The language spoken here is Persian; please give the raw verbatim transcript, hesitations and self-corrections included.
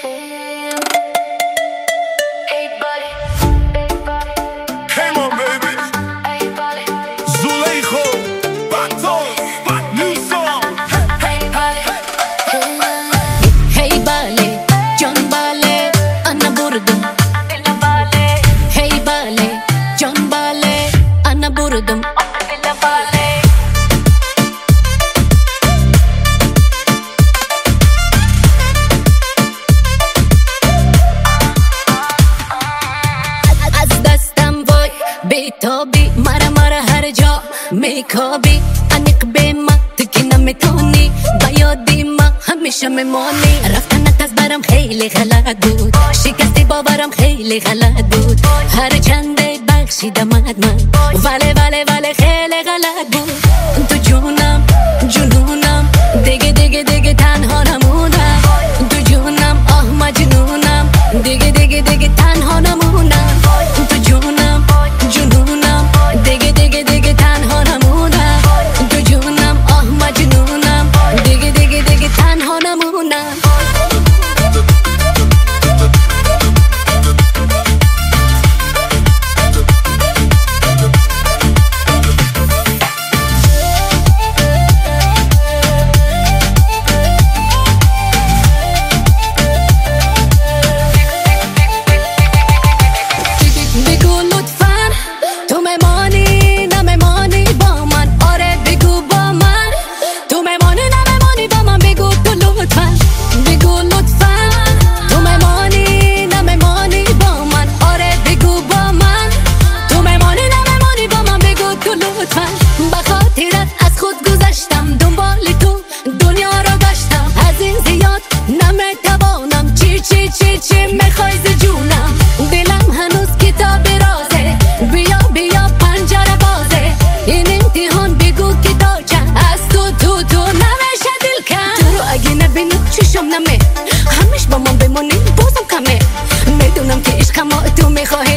بیتابی مرا مرا هر جا میکابی انک به ما تکی نمیتونی با یادی ما همیشه میمانی. رفتنت از برم خیلی غلط بود، شکستی باورم خیلی غلط بود، هر چنده بخشیدم من ولی ولی ولی خیلی غلط بود. تو جونم جنونم دیگه دیگه دیگه تنها نمونم، تو جونم آه مجنونم دیگه دیگه دیگه تنها نمونم، تو جونم جنونم دیگه دیگه دیگه تنها نمونم، تو جونم آه مجنونم دیگه دیگه دیگه تنها نمونم. بخاطرت از خود گذشتم دنبال تو دنیا رو گشتم، از این زیاد نمیتوانم چی چی چی چی میخوای ز جونم. دلم هنوز کتاب رازه، بیا بیا پنجره بازه، این امتحان بگو که تا چند از تو تو تو نمیشه دل کن. تو رو اگه نبینی چشم نمه، همیش با من بمونی بازم کمه، میدونم که عشق ما تو میخوای